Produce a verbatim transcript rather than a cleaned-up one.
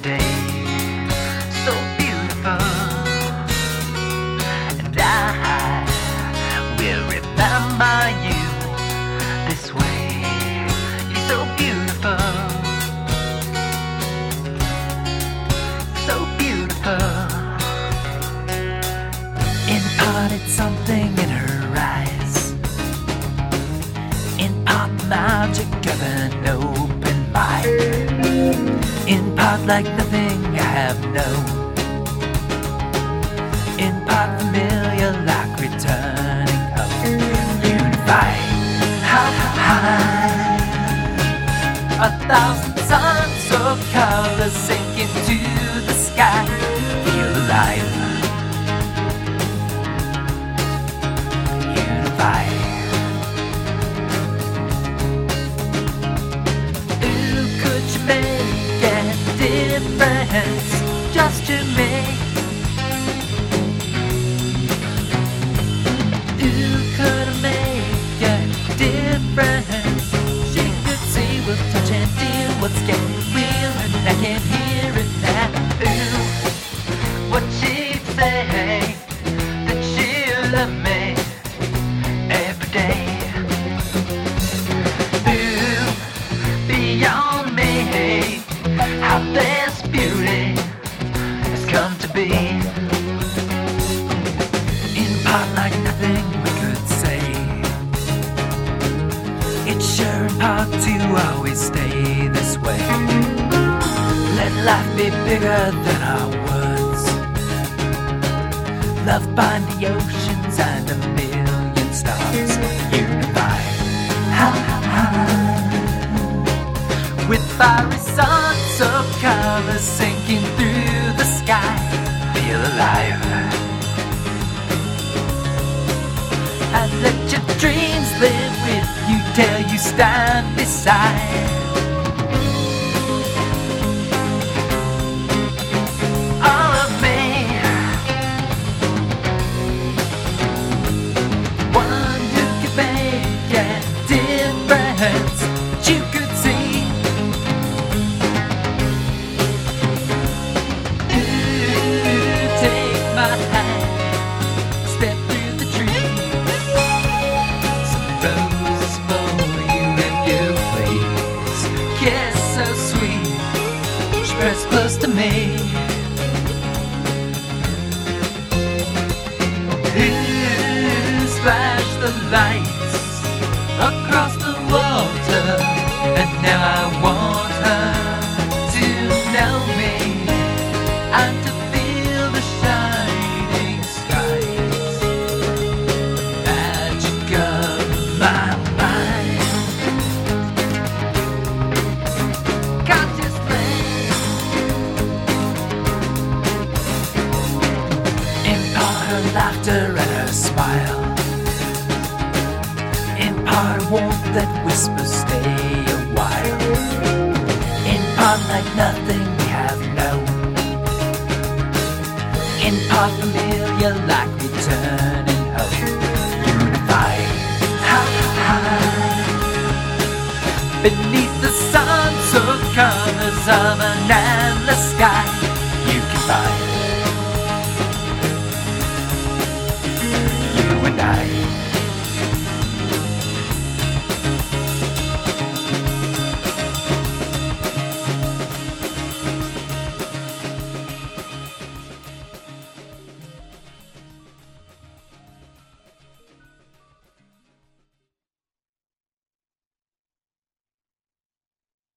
day. So beautiful, and I will remember you this way. You're so beautiful, so beautiful. In part it's something in her eyes, in part the magic of an open mind, in part like nothing I have known, in part familiar like returning home. Unified, high, a thousand suns of colors sink into the sky. Feel alive, unified. Ooh, could you make a difference just to me? Ooh, could I make a difference? She could see what's touch and feel what's getting real, and I can hear it now. Ooh, what she'd say, that she'll love me every day. Ooh, beyond me, how this beauty has come to be. In part like nothing we could say, it's sure in part to always stay this way. Let life be bigger than our words. Love bind the oceans and a million stars. Unified, with fiery suns of colors sinking through the sky. Feel alive, and let your dreams live with you till you stand beside. All of me, one who could make a difference that you could see. Ooh, take my hand, step through the trees. Some roses for you if you please. Kiss so sweet, she pressed close to me. Ooh, splash the lights across the water, and now I want her to know me and to feel the shining skies. Magic of my mind, consciously. In part her laughter and her smile, in part a warmth that whispers stay a while, in part like nothing we have known, in part familiar like returning home. Unified, high, beneath the suns of colors of an endless sky. You can find you and I.